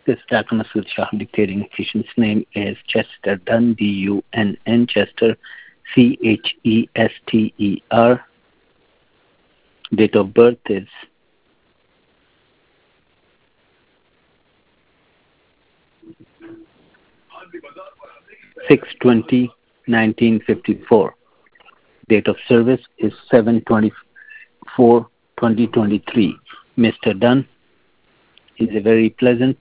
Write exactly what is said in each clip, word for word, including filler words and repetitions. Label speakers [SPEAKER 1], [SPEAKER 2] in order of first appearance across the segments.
[SPEAKER 1] This diagnosis Shah dictating patient's name is Chester Dunn, D U N N, Chester, C H E S T E R. Date of birth is six twenty nineteen fifty-four. Date of service is seven twenty-four twenty twenty-three. Mister Dunn is a very pleasant,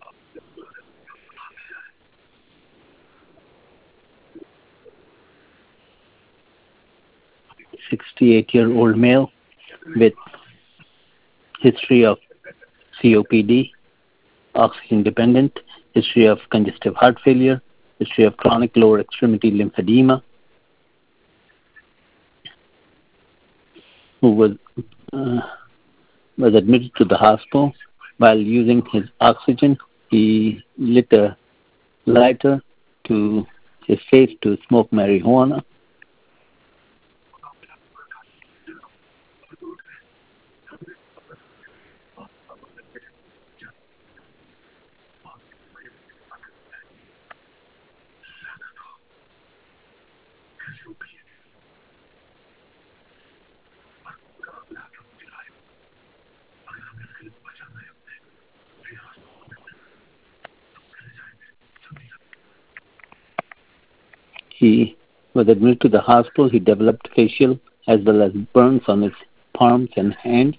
[SPEAKER 1] sixty-eight-year-old male with history of C O P D, oxygen dependent, history of congestive heart failure, history of chronic lower extremity lymphedema, who was uh, was admitted to the hospital. While using his oxygen, he lit a lighter to his face to smoke marijuana. He was admitted to the hospital. He developed facial as well as burns on his palms and hands.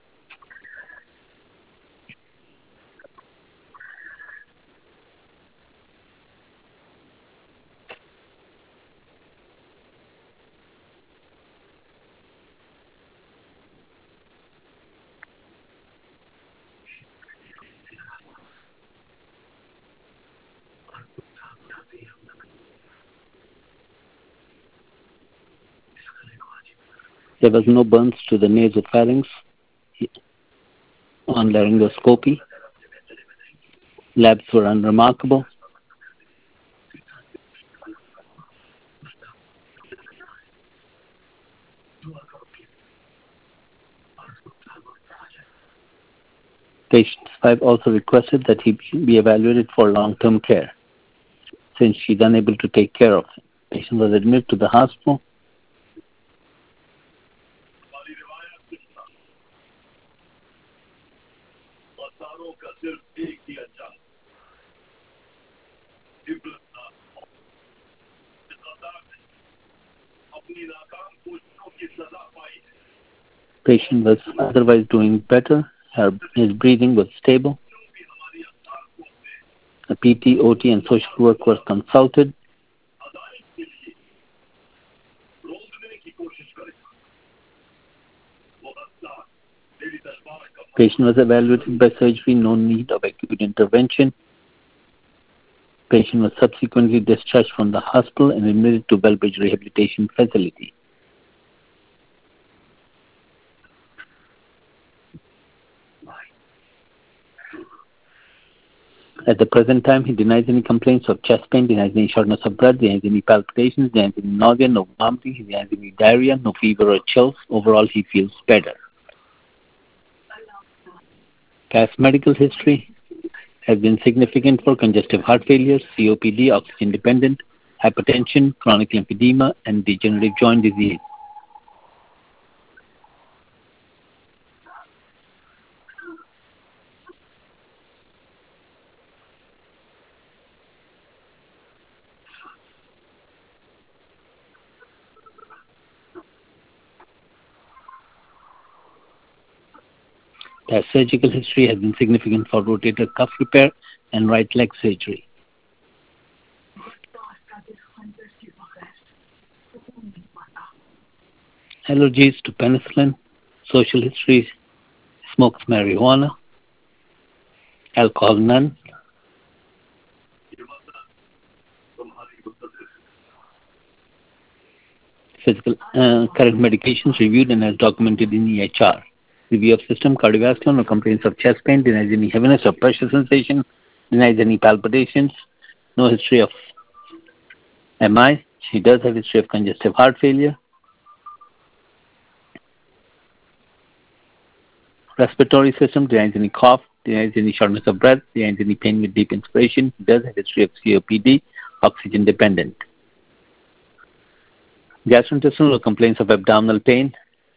[SPEAKER 1] There was no burns to the nasopharynx on laryngoscopy. Labs were unremarkable. Patient's wife also requested that he be evaluated for long-term care since she's unable to take care of him. Patient was admitted to the hospital. Patient was otherwise doing better. Her, his breathing was stable. A P T, O T, and social work was consulted. Patient was evaluated by surgery, no need of acute intervention. Patient was subsequently discharged from the hospital and admitted to Bellbridge Rehabilitation Facility. At the present time, he denies any complaints of chest pain, denies any shortness of breath, denies any palpitations, denies any nausea, no vomiting, he denies any diarrhea, no fever or chills. Overall, he feels better. Past medical history has been significant for congestive heart failure, C O P D, oxygen dependent, hypertension, chronic lymphedema, and degenerative joint disease. Past surgical history has been significant for rotator cuff repair and right leg surgery. Allergies to penicillin, social history, smokes marijuana, alcohol none. Physical uh, current medications reviewed and as documented in E H R. Review of system, cardiovascular, no complaints of chest pain, denies any heaviness or pressure sensation, denies any palpitations, no history of M I. She does have history of congestive heart failure. Respiratory system, denies any cough, denies any shortness of breath, denies any pain with deep inspiration, does have a history of C O P D, oxygen dependent. Gastrointestinal or complaints of abdominal pain.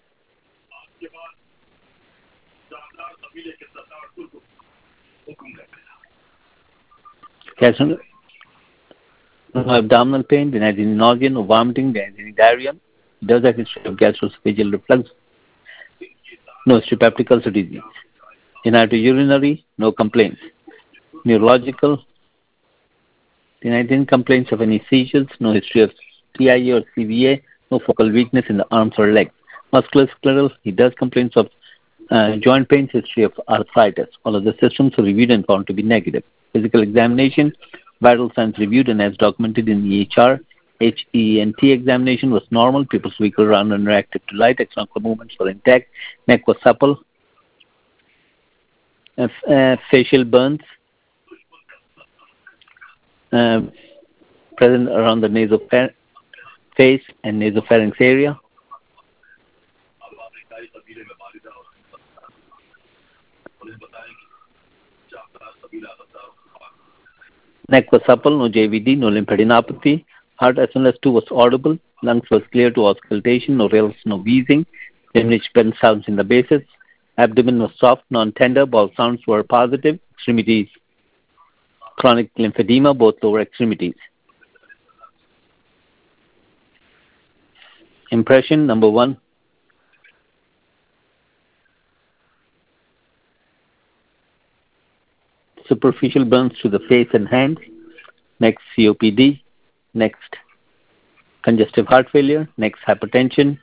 [SPEAKER 1] Gastrointestinal no abdominal pain, denies any nausea, no vomiting, denies any diarrhea, does have a history of gastroesophageal reflux, no history of peptic ulcer disease. Genitourinary, no complaints. Neurological, denied any complaints of any seizures, no history of T I A or C V A, no focal weakness in the arms or legs. Musculoskeletal, he does complaints of uh, joint pains, history of arthritis. All of the systems were reviewed and found to be negative. Physical examination, vital signs reviewed and as documented in the H R. H E N T examination was normal. Pupils weak around and reactive to light. External movements were intact. Neck was supple. Uh, uh, facial burns uh, present around the nasopharynx face and nasopharynx area. Neck was supple, no J V D, no lymphadenopathy. Heart S L S two was audible. Lungs was clear to auscultation, no rales, no wheezing. Diminished pen sounds in the bases. Abdomen was soft, non-tender. Bowel sounds were positive. Extremities, chronic lymphedema, both lower extremities. Impression number one. Superficial burns to the face and hands. Next, C O P D. Next, congestive heart failure. Next, hypertension.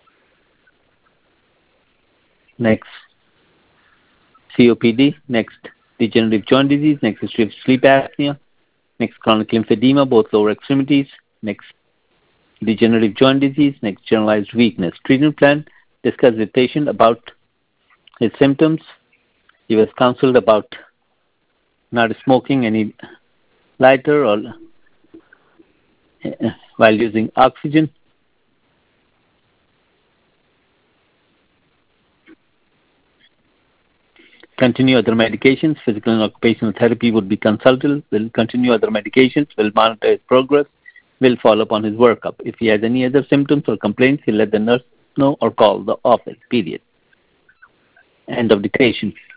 [SPEAKER 1] Next, C O P D. Next, degenerative joint disease. Next, history of sleep apnea. Next, chronic lymphedema, both lower extremities. Next, degenerative joint disease. Next, generalized weakness. Treatment plan. Discuss with patient about his symptoms. He was counseled about not smoking any lighter or uh, while using oxygen. Continue other medications. Physical and occupational therapy would be consulted. Will continue other medications. Will monitor his progress. Will follow up on his workup. If he has any other symptoms or complaints, he'll let the nurse know or call the office. Period. End of dictation.